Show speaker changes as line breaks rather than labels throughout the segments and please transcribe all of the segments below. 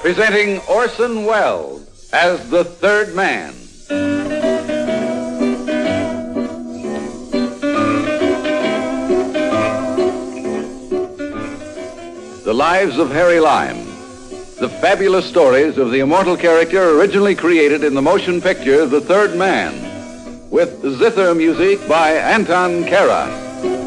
Presenting Orson Welles as the Third Man. The Lives of Harry Lime. The fabulous stories of the immortal character originally created in the motion picture The Third Man, with zither music by Anton Karas.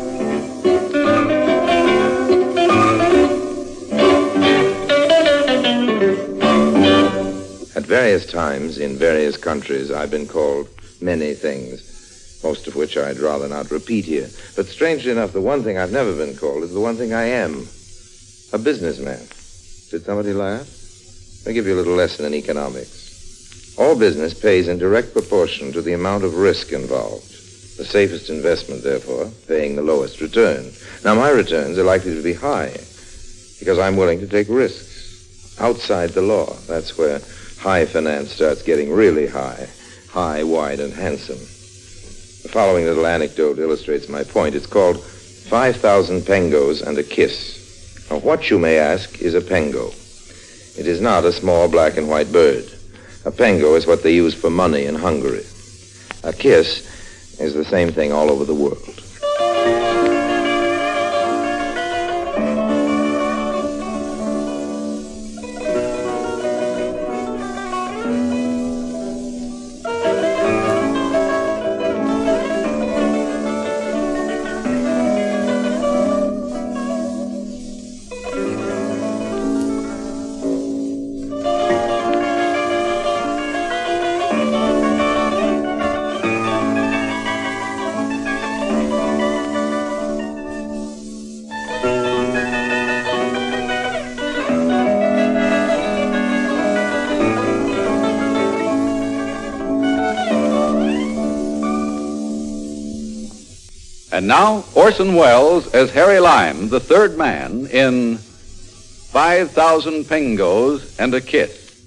At various times in various countries, I've been called many things, most of which I'd rather not repeat here. But strangely enough, the one thing I've never been called is the one thing I am, a businessman. Did somebody laugh? I'll give you a little lesson in economics. All business pays in direct proportion to the amount of risk involved. The safest investment, therefore, paying the lowest return. Now, my returns are likely to be high because I'm willing to take risks outside the law. That's where high finance starts getting really high, wide, and handsome. The following little anecdote illustrates my point. It's called 5,000 Pengos and a Kiss. Now, what, you may ask, is a Pengo? It is not a small black and white bird. A Pengo is what they use for money in Hungary. A kiss is the same thing all over the world.
And now, Orson Welles as Harry Lime, the Third Man, in 5,000 Pengos and a Kiss.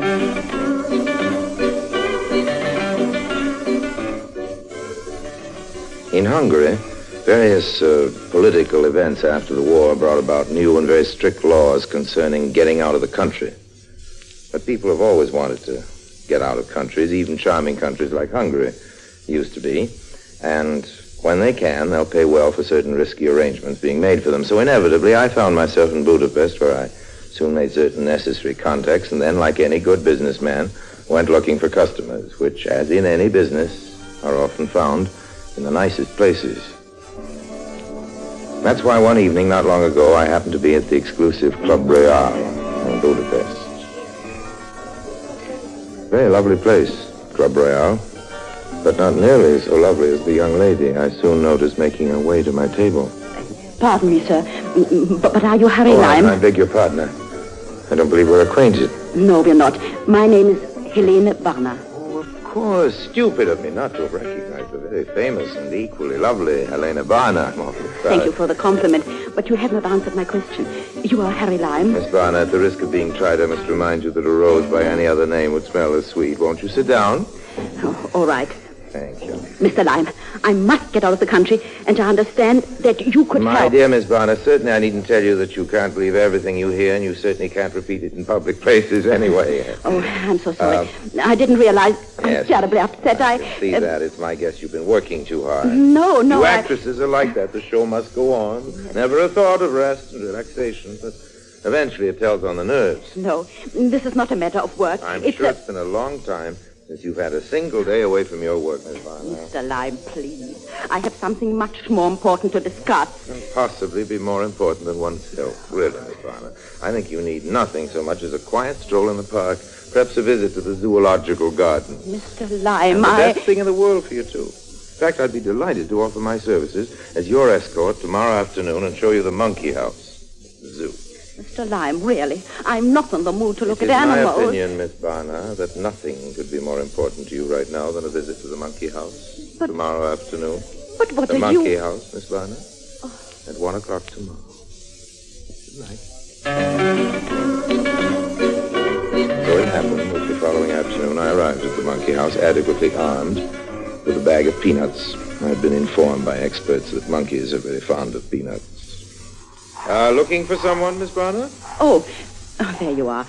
In Hungary, various political events after the war brought about new and very strict laws concerning getting out of the country. But people have always wanted to get out of countries, even charming countries like Hungary used to be, and when they can, they'll pay well for certain risky arrangements being made for them. So inevitably, I found myself in Budapest, where I soon made certain necessary contacts, and then, like any good businessman, went looking for customers, which, as in any business, are often found in the nicest places. That's why one evening, not long ago, I happened to be at the exclusive Club Royal in Budapest. Very lovely place, Club Royal, but not nearly so lovely as the young lady I soon noticed making her way to my table.
Pardon me, sir, but are you Harry Lime?
I beg your pardon. I don't believe we're acquainted.
No, we're not. My name is Helene Varna.
Oh, of course. Stupid of me not to have recognized the very famous and equally lovely Helene Varna.
Thank you for the compliment, but you have not answered my question. You are Harry Lime?
Miss Varna, at the risk of being tried, I must remind you that a rose by any other name would smell as sweet. Won't you sit down?
Oh, all right.
Thank you.
Mr. Lime, I must get out of the country, and to understand that you could help.
My dear Miss Varna, certainly I needn't tell you that you can't believe everything you hear, and you certainly can't repeat it in public places anyway.
Oh, I'm so sorry. I didn't realize.
Yes.
I'm terribly upset.
I can see that. It's my guess you've been working too hard.
No.
You actresses are like that. The show must go on. Yes. Never a thought of rest and relaxation, but eventually it tells on the nerves.
No, this is not a matter of work.
I'm sure it's been a long time since you've had a single day away from your work, Miss Varna.
Mr. Lime, please. I have something much more important to discuss.
And possibly be more important than oneself. Really, Miss Varna. I think you need nothing so much as a quiet stroll in the park, perhaps a visit to the zoological garden.
Mr. Lime,
the best thing in the world for you, too. In fact, I'd be delighted to offer my services as your escort tomorrow afternoon and show you the monkey house, the zoo.
Mr. Lime, really, I'm not in the mood to look at animals.
It is my opinion, Miss Varna, that nothing could be more important to you right now than a visit to the monkey house tomorrow afternoon.
But what
the
are
monkey
you...
house, Miss Varna, at 1 o'clock tomorrow. Good night. So it happened that the following afternoon I arrived at the monkey house adequately armed with a bag of peanuts. I'd been informed by experts that monkeys are very fond of peanuts. Looking for someone, Miss Varna?
Oh, there you are.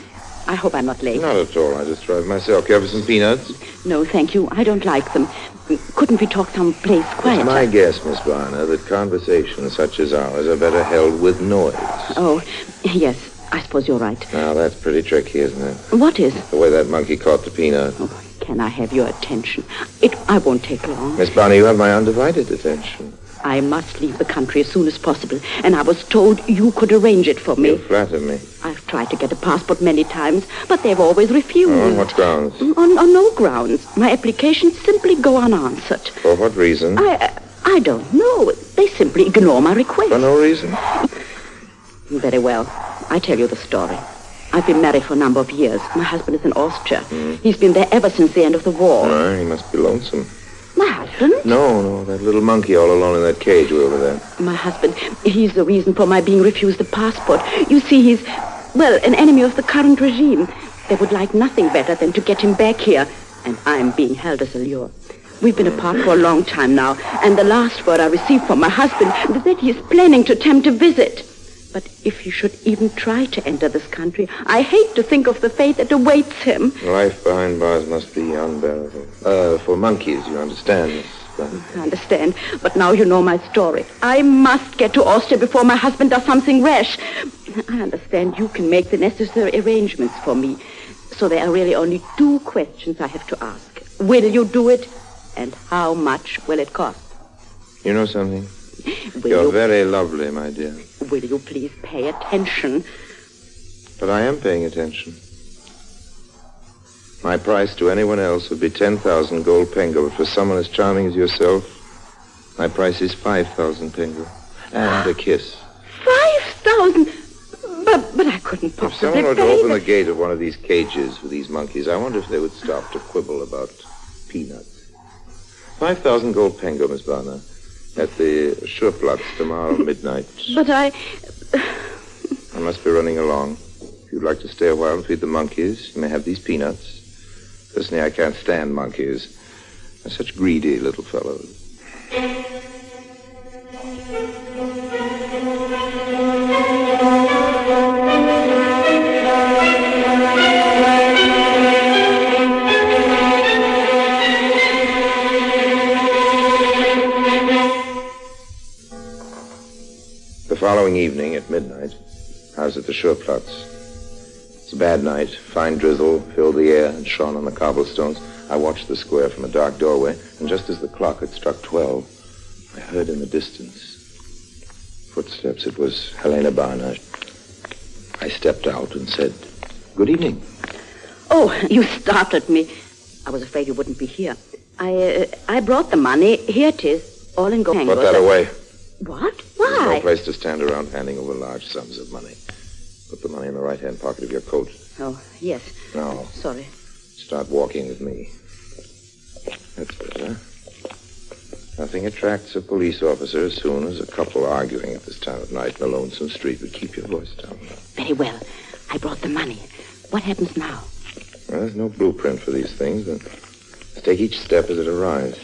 I hope I'm not late.
Not at all. I just drive myself. Care for some peanuts?
No, thank you. I don't like them. Couldn't we talk someplace quieter?
It's my guess, Miss Barner, that conversations such as ours are better held with noise.
Oh, yes. I suppose you're right.
Now, that's pretty tricky, isn't it?
What is?
The way that monkey caught the peanut.
Oh, can I have your attention? I won't take long.
Miss Barner, you have my undivided attention.
I must leave the country as soon as possible, and I was told you could arrange it for me.
You flatter me.
I've tried to get a passport many times, but they've always refused.
Oh, on what grounds?
On no grounds. My applications simply go unanswered.
For what reason?
I don't know. They simply ignore my request.
For no reason?
Very well. I tell you the story. I've been married for a number of years. My husband is in Austria. He's been there ever since the end of the war.
He must be lonesome.
My husband?
No, that little monkey all alone in that cage way over there.
My husband, he's the reason for my being refused a passport. You see, he's, an enemy of the current regime. They would like nothing better than to get him back here. And I'm being held as a lure. We've been apart for a long time now, and the last word I received from my husband was that he is planning to attempt a visit. But if he should even try to enter this country, I hate to think of the fate that awaits him.
Life behind bars must be unbearable. For monkeys, you understand.
I understand, but now you know my story. I must get to Austria before my husband does something rash. I understand you can make the necessary arrangements for me. So there are really only 2 questions I have to ask. Will you do it? And how much will it cost?
You know something? You're very lovely, my dear.
Will you please pay attention?
But I am paying attention. My price to anyone else would be 10,000 gold pengo, but for someone as charming as yourself, my price is 5,000 pengo. And a kiss.
5,000? But I couldn't possibly
If someone were to
pay
open the gate of one of these cages for these monkeys, I wonder if they would stop to quibble about peanuts. 5,000 gold pengo, Miss Barner, at the Schurplatz tomorrow midnight.
But I
must be running along. If you'd like to stay a while and feed the monkeys, you may have these peanuts. Personally, I can't stand monkeys. They're such greedy little fellows. The following evening at midnight, I was at the Schurplatz. It's a bad night. Fine drizzle filled the air and shone on the cobblestones. I watched the square from a dark doorway, and just as the clock had struck 12, I heard in the distance footsteps. It was Helena Barner. I stepped out and said, "Good evening."
Oh, you startled me. I was afraid you wouldn't be here. I brought the money. Here it is, all in gold.
Put that away.
What?
There's
Why?
no place to stand around handing over large sums of money. Put the money in the right-hand pocket of your coat.
Oh, yes.
Now,
Sorry.
start walking with me. That's better. Nothing attracts a police officer as soon as a couple arguing at this time of night in a lonesome street. But keep your voice down.
Very well. I brought the money. What happens now?
Well, there's no blueprint for these things, but let's take each step as it arrives.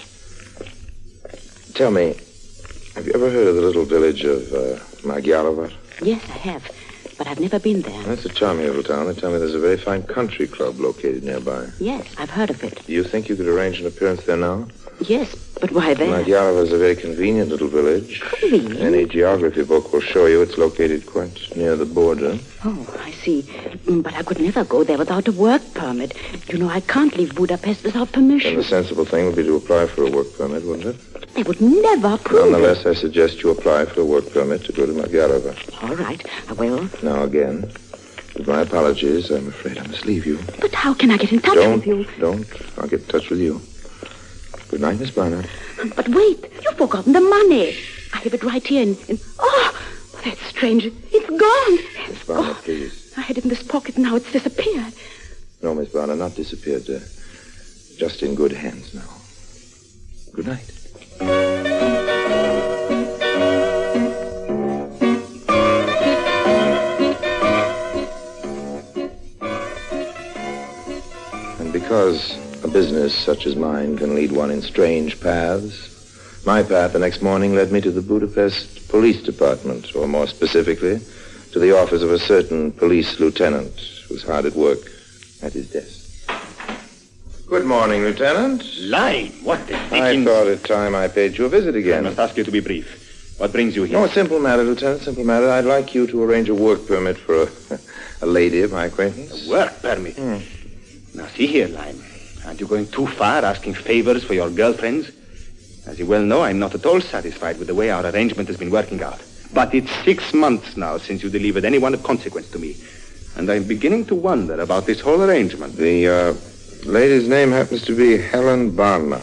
Tell me, have you ever heard of the little village of Magyarovat?
Yes, I have. But I've never been there.
That's a charming little town. They tell me there's a very fine country club located nearby.
Yes, I've heard of it.
Do you think you could arrange an appearance there now?
Yes, but why there?
Magyarovat is a very convenient little village.
Convenient?
Any geography book will show you it's located quite near the border.
Oh, I see. But I could never go there without a work permit. You know, I can't leave Budapest without
Then
permission.
the sensible thing would be to apply for a work permit, wouldn't it?
They would never approve
Nonetheless, I suggest you apply for a work permit to go to Magyarovat.
it. All right, I will.
Now, again, with my apologies, I'm afraid I must leave you.
But how can I get in touch with you?
Don't. I'll get in touch with you. Good night, Miss Barnard.
But wait, you've forgotten the money. I have it right here in... Oh, that's strange. It's gone.
Miss Barnard, please.
I had it in this pocket, now it's disappeared.
No, Miss Barnard, not disappeared. Just in good hands now. Good night. And because a business such as mine can lead one in strange paths, my path the next morning led me to the Budapest Police Department, or more specifically, to the office of a certain police lieutenant who was hard at work at his desk. Good morning, Lieutenant.
Lime, what the
I
dickens?
thought it time I paid you a visit
I
again.
must ask you to be brief. What brings you here?
No, a simple matter, Lieutenant, simple matter. I'd like you to arrange a work permit for a lady of my acquaintance.
Work permit. Now, see here, Lime. Aren't you going too far asking favors for your girlfriends? As you well know, I'm not at all satisfied with the way our arrangement has been working out. But it's 6 months now since you delivered anyone of consequence to me. And I'm beginning to wonder about this whole arrangement.
The lady's name happens to be Helen Barna.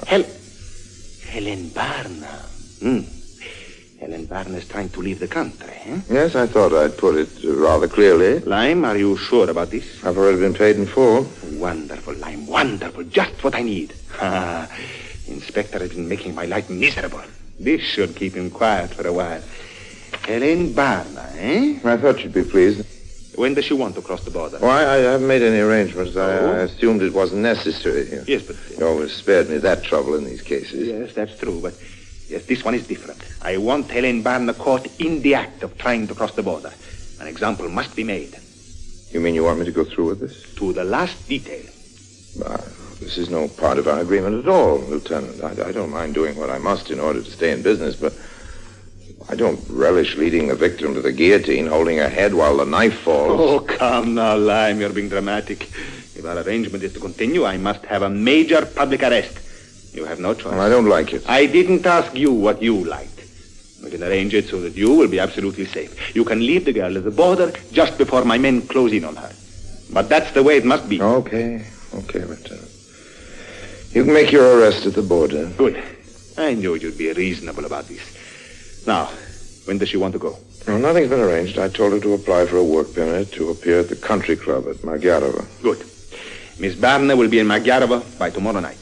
Helen Barna. Helen Barna is trying to leave the country, eh?
Yes, I thought I'd put it rather clearly.
Lime, are you sure about this?
I've already been paid in full.
Wonderful, Lime, wonderful. Just what I need. Inspector has been making my life miserable. This should keep him quiet for a while. Helen Barna, eh?
I thought you'd be pleased.
When does she want to cross the border?
Well, I haven't made any arrangements. I assumed it wasn't necessary.
Yes, but...
You always spared me that trouble in these cases.
Yes, that's true, but... Yes, this one is different. I want Helen Barna caught in the act of trying to cross the border. An example must be made.
You mean you want me to go through with this?
To the last detail.
This is no part of our agreement at all, Lieutenant. I don't mind doing what I must in order to stay in business, but I don't relish leading the victim to the guillotine, holding her head while the knife falls.
Oh, come now, Lime. You're being dramatic. If our arrangement is to continue, I must have a major public arrest. You have no choice.
Well, I don't like it.
I didn't ask you what you liked. We can arrange it so that you will be absolutely safe. You can leave the girl at the border just before my men close in on her. But that's the way it must be.
Okay, Lieutenant. You can make your arrest at the border.
Good. I knew you'd be reasonable about this. Now, when does she want to go?
No, nothing's been arranged. I told her to apply for a work permit to appear at the country club at Magyarova.
Good. Miss Barna will be in Magyarova by tomorrow night.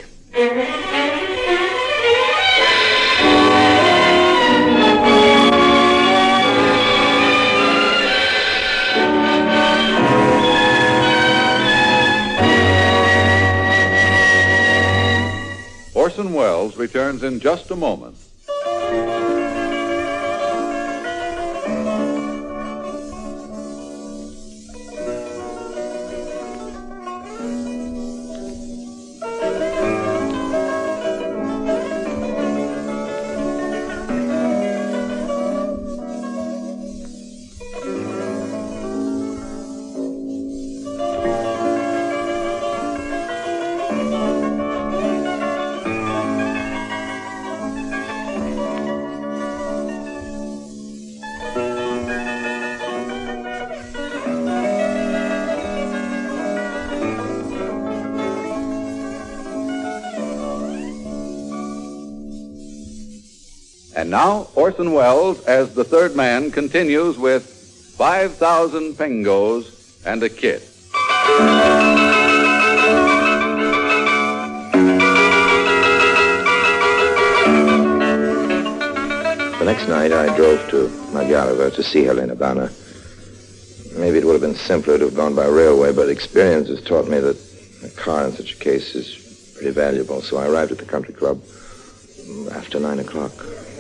Orson Welles returns in just a moment. And now, Orson Welles, as the third man, continues with 5,000 Pengos and a Kid.
The next night, I drove to Magyarova to see Helena Barna. Maybe it would have been simpler to have gone by railway, but experience has taught me that a car in such a case is pretty valuable. So I arrived at the country club after 9 o'clock.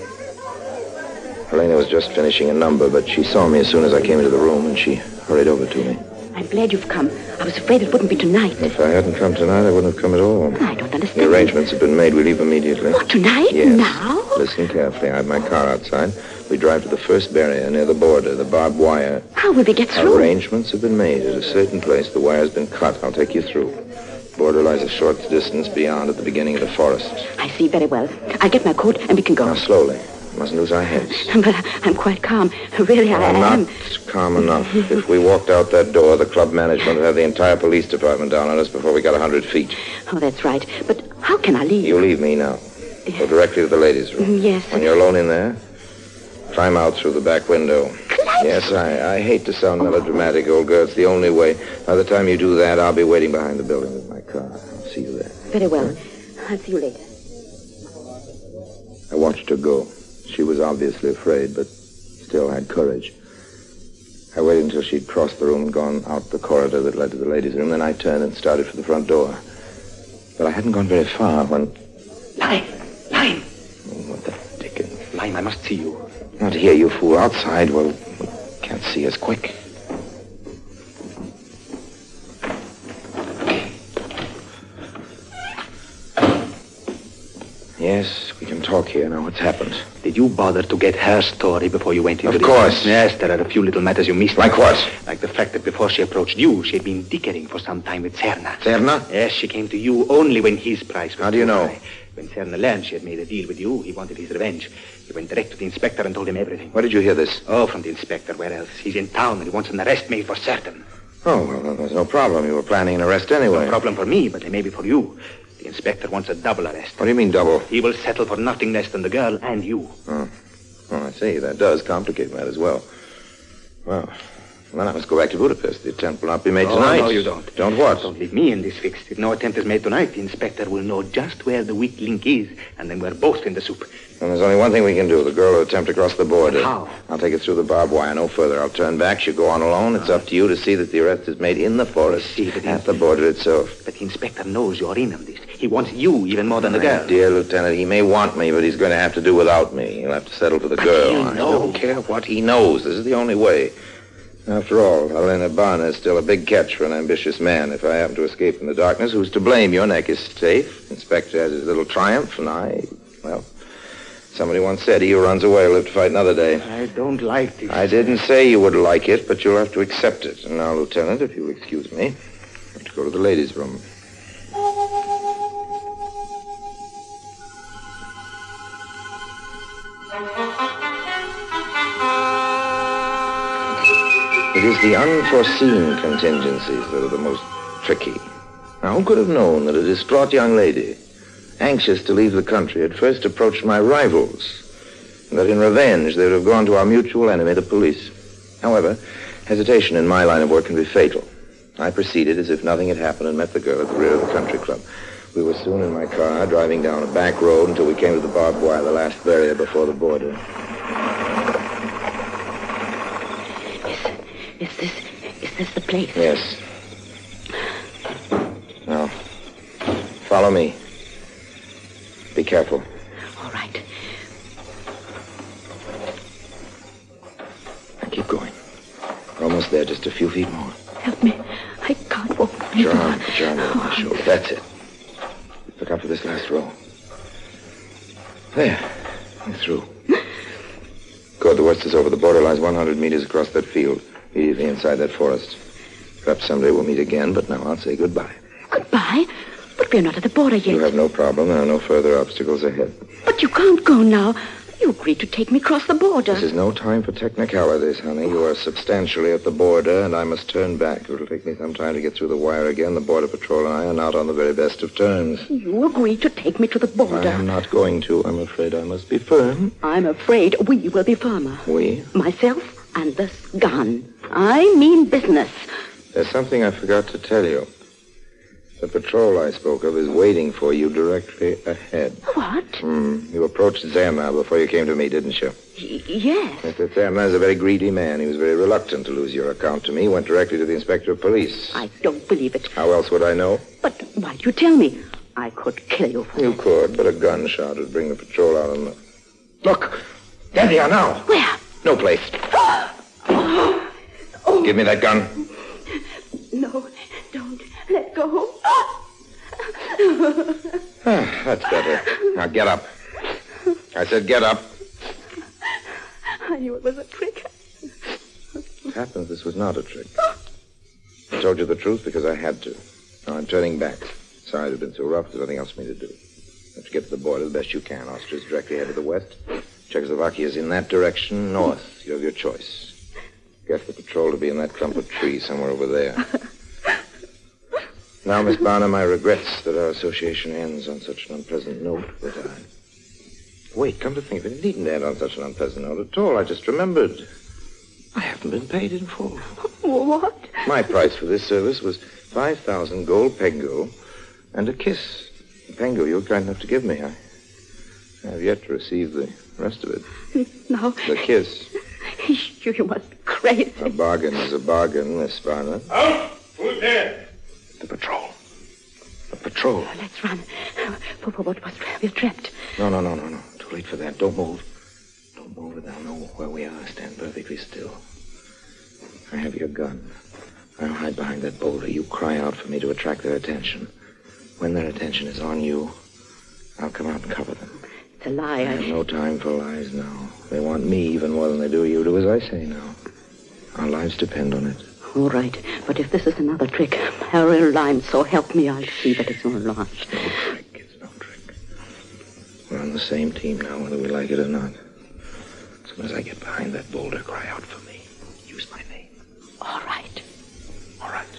Helena was just finishing a number, but she saw me as soon as I came into the room, and she hurried over to me.
I'm glad you've come. I was afraid it wouldn't be tonight.
If I hadn't come tonight, I wouldn't have come at all.
I don't understand.
The arrangements have been made. We leave immediately.
What, tonight?
Yes.
Now?
Listen carefully. I have my car outside. We drive to the first barrier near the border, the barbed wire.
How will we get through?
Arrangements have been made. At a certain place, the wire's been cut. I'll take you through. The border lies a short distance beyond at the beginning of the forest.
I see very well. I'll get my coat and we can go.
Now, slowly. Mustn't lose our heads.
But I'm quite calm. Really, I am.
Not calm enough. If we walked out that door, the club management would have the entire police department down on us before we got 100 feet.
Oh, that's right. But how can I leave?
You leave me now. Go directly to the ladies' room.
Yes.
When you're alone in there, climb out through the back window. Yes, I hate to sound melodramatic, old girl. It's the only way. By the time you do that, I'll be waiting behind the building with my car. I'll see you there.
Very well. I'll see you later.
I watched her go. She was obviously afraid, but still had courage. I waited until she'd crossed the room and gone out the corridor that led to the ladies' room. Then I turned and started for the front door. But I hadn't gone very far when...
Lime!
Oh, what the dickens?
Lime, I must see you.
Not here, you fool. Outside, well, we can't see us. Quick. Yes, we can talk here. Now, what's happened?
Did you bother to get her story before you went into
Of course.
Yes, there are a few little matters you missed.
Like what?
Like the fact that before she approached you, she had been dickering for some time with Serna.
Serna?
Yes, she came to you only when his price was
How do you
too
know?
high. When Serna learned she had made a deal with you, he wanted his revenge. He went direct to the inspector and told him everything.
Where did you hear this?
Oh, from the inspector. Where else? He's in town and he wants an arrest made for certain.
Oh, well, then there's no problem. You were planning an arrest anyway.
No problem for me, but it may be for you. The inspector wants a double arrest.
What do you mean, double?
He will settle for nothing less than the girl and you.
Oh, I see. That does complicate matters well. Well, then I must go back to Budapest. The attempt will not be made tonight.
No, you don't.
Don't what?
Don't leave me in this fix. If no attempt is made tonight, the inspector will know just where the weak link is, and then we're both in the soup.
And there's only one thing we can do. The girl will attempt to cross the border.
How?
I'll take it through the barbed wire, no further. I'll turn back. She'll go on alone. It's up to you to see that the arrest is made in the forest, at the border itself.
But the inspector knows you're in on this. He wants you even more than the girl.
Dear Lieutenant, he may want me, but he's going to have to do without me. He'll have to settle for the girl.
he'll
I
know.
don't care what he knows. This is the only way. After all, Helena Barna is still a big catch for an ambitious man. If I happen to escape from the darkness, who's to blame? Your neck is safe. Inspector has his little triumph, and well, somebody once said he who runs away will live to fight another day.
I don't like this.
I didn't say you would like it, but you'll have to accept it. And now, Lieutenant, if you'll excuse me, I have to go to the ladies' room. It is the unforeseen contingencies that are the most tricky. Now, who could have known that a distraught young lady, anxious to leave the country, had first approached my rivals, and that in revenge they would have gone to our mutual enemy, the police. However, hesitation in my line of work can be fatal. I proceeded as if nothing had happened and met the girl at the rear of the country club. We were soon in my car, driving down a back road until we came to the barbed wire, the last barrier before the border.
Is this the place?
Yes. Now, follow me. Be careful.
All right.
Now keep going. We're almost there, just a few feet more.
Help me. I can't walk.
Put your arm on my shoulder. That's it. Look up for this last row. There. I'm through. Good. The worst is over. The border lies 100 meters across that field, immediately inside that forest. Perhaps someday we'll meet again, but now I'll say goodbye.
Goodbye? But we're not at the border yet.
You have no problem. There are no further obstacles ahead.
But you can't go now. You agreed to take me across the border.
This is no time for technicalities, honey. You are substantially at the border, and I must turn back. It'll take me some time to get through the wire again. The Border Patrol and I are not on the very best of terms.
You agreed to take me to the border.
I am not going to. I'm afraid I must be firm.
I'm afraid we will be firmer.
We?
Myself and this gun. I mean business.
There's something I forgot to tell you. The patrol I spoke of is waiting for you directly ahead.
What?
You approached Zerna before you came to me, didn't you?
Yes.
Mr. Zerna is a very greedy man. He was very reluctant to lose your account to me. He went directly to the inspector of police.
I don't believe it.
How else would I know?
But why'd you tell me? I could kill you for
You
that.
could, but a gunshot would bring the patrol out on the... Look! There they are now!
Where?
No place. Give me that gun.
No, don't. Let go.
That's better. Now get up. I said get up.
I knew it was a trick.
It happens this was not a trick. I told you the truth because I had to. Now I'm turning back. Sorry to have been so rough. There's nothing else for me to do. You have to get to the border the best you can. Austria's directly ahead of the west. Czechoslovakia is in that direction, north. You have your choice. Get the patrol to be in that clump of trees somewhere over there. Now, Miss Barnum, my regrets that our association ends on such an unpleasant note, but Wait, come to think of it, it needn't end on such an unpleasant note at all. I just remembered. I haven't been paid in full.
What?
My price for this service was 5,000 gold pengo and a kiss. The pengo you were kind enough to give me. I have yet to receive the rest of it.
No.
The kiss.
You must be crazy.
A bargain is a bargain, Miss Barnum.
Out! Who's there?
The patrol. The patrol.
Let's run. We're trapped.
No. Too late for that. Don't move. Don't move, and they'll know where we are. Stand perfectly still. I have your gun. I'll hide behind that boulder. You cry out for me to attract their attention. When their attention is on you, I'll come out and cover them.
a lie.
I have no time for lies now. They want me even more than they do you. Do as I say now. Our lives depend on it.
All right, but if this is another trick, Harry Lyme, so help me, I'll see that it's no lie.
It's no trick. It's no trick. We're on the same team now, whether we like it or not. As soon as I get behind that boulder, cry out for me. Use my name.
All right.
All right.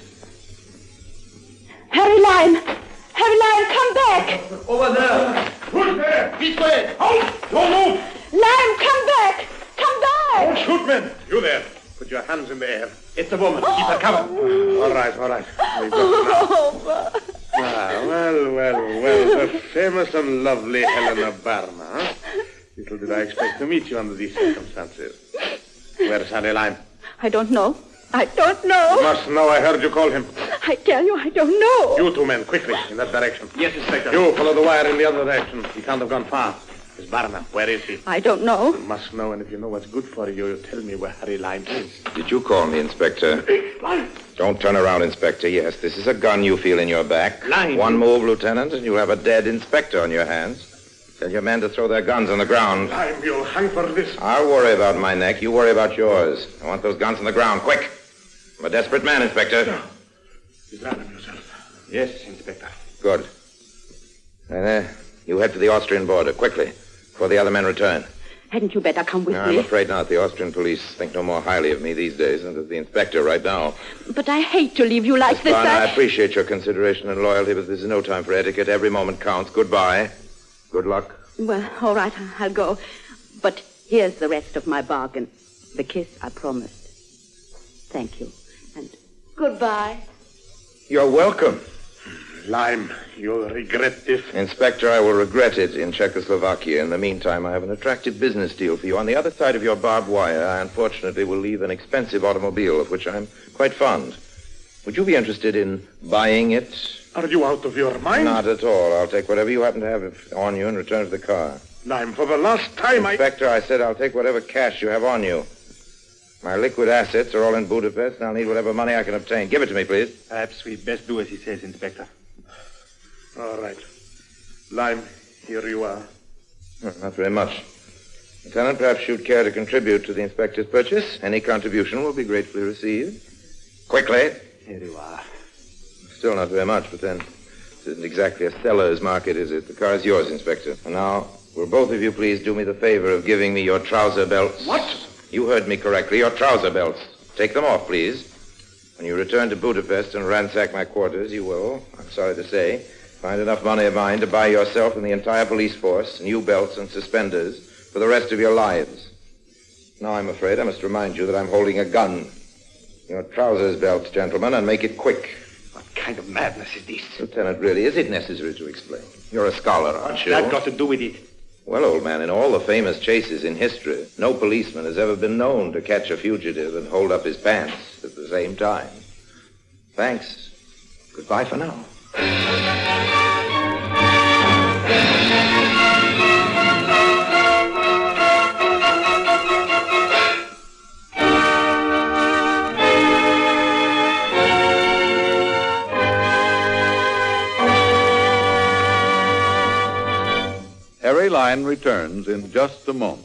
Harry Lyme! Harry Lyme, come back!
Over there! Who's there? This way! Halt! Don't move!
Lyme, come back! Come back!
Don't shoot, men! You there. Put your hands in the air. It's a woman. Keep her covered. All right, all right. We've got her now. Well. The famous and lovely Helena Barna, huh? Little did I expect to meet you under these circumstances. Where's Harry Lyme?
I don't know. I don't know.
You must know I heard you call him.
I tell you, I don't know.
You two men, quickly, in that direction.
Yes, Inspector.
You follow the wire in the other direction. He can't have gone far. Miss Barna, where is he?
I don't know.
You must know, and if you know what's good for you, you tell me where Harry Lyme is.
Did you call me, Inspector? Don't turn around, Inspector. Yes, this is a gun you feel in your back.
Lyme.
One move, Lieutenant, and you'll have a dead inspector on your hands. Tell your men to throw their guns on the ground.
Lyme, you'll hang for this.
I'll worry about my neck. You worry about yours. I want those guns on the ground. Quick. I'm a desperate man, Inspector.
Be glad of yourself.
Yes, Inspector.
Good. And you head for the Austrian border, quickly, before the other men return.
Hadn't you better come with
No, I'm
me?
afraid not. The Austrian police think no more highly of me these days than does the inspector right now.
But I hate to leave you like this.
I appreciate your consideration and loyalty, but this is no time for etiquette. Every moment counts. Goodbye. Good luck.
Well, all right, I'll go. But here's the rest of my bargain. The kiss I promised. Thank you. And goodbye.
You're welcome.
Lyme, you'll regret this.
Inspector, I will regret it in Czechoslovakia. In the meantime, I have an attractive business deal for you. On the other side of your barbed wire, I unfortunately will leave an expensive automobile, of which I'm quite fond. Would you be interested in buying it?
Are you out of your mind?
Not at all. I'll take whatever you happen to have on you and return to the car.
Lyme, for the last time
Inspector, I said I'll take whatever cash you have on you. My liquid assets are all in Budapest, and I'll need whatever money I can obtain. Give it to me, please.
Perhaps we'd best do as he says, Inspector.
All right. Lyme, here you are.
Not very much. Lieutenant, perhaps you'd care to contribute to the inspector's purchase. Any contribution will be gratefully received. Quickly.
Here you are.
Still not very much, but then this isn't exactly a seller's market, is it? The car is yours, Inspector. And now, will both of you please do me the favor of giving me your trouser belts?
What?
You heard me correctly. Your trouser belts. Take them off, please. When you return to Budapest and ransack my quarters, you will, I'm sorry to say, find enough money of mine to buy yourself and the entire police force new belts and suspenders for the rest of your lives. Now, I'm afraid I must remind you that I'm holding a gun. Your trousers belts, gentlemen, and make it quick.
What kind of madness is this?
Lieutenant, really, is it necessary to explain? You're a scholar, aren't you?
What's that got to do with it?
Well, old man, in all the famous chases in history, no policeman has ever been known to catch a fugitive and hold up his pants at the same time. Thanks. Goodbye for now.
Harry Lyne returns in just a moment.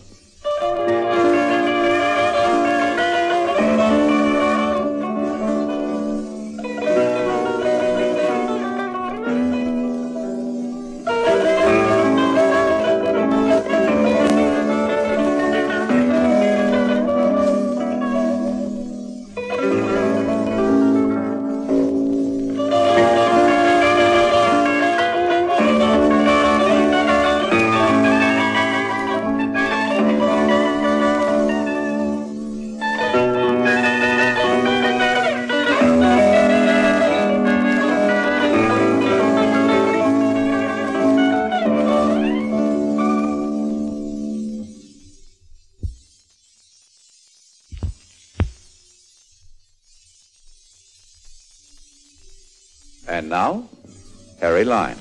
And now, Harry Lyne.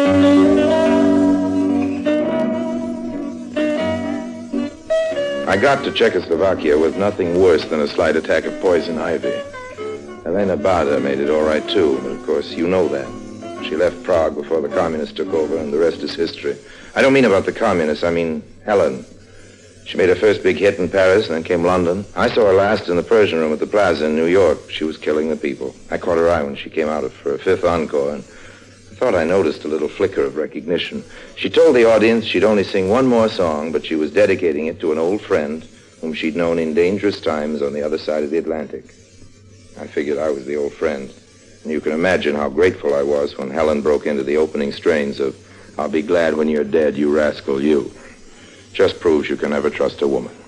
I got to Czechoslovakia with nothing worse than a slight attack of poison ivy. Helena Barda made it all right, too, but of course you know that. She left Prague before the communists took over, and the rest is history. I don't mean about the communists, I mean Helen. She made her first big hit in Paris, and then came London. I saw her last in the Persian Room at the Plaza in New York. She was killing the people. I caught her eye when she came out for her fifth encore, and I thought I noticed a little flicker of recognition. She told the audience she'd only sing one more song, but she was dedicating it to an old friend whom she'd known in dangerous times on the other side of the Atlantic. I figured I was the old friend, and you can imagine how grateful I was when Helen broke into the opening strains of "I'll be glad when you're dead, you rascal, you." Just proves you can never trust a woman.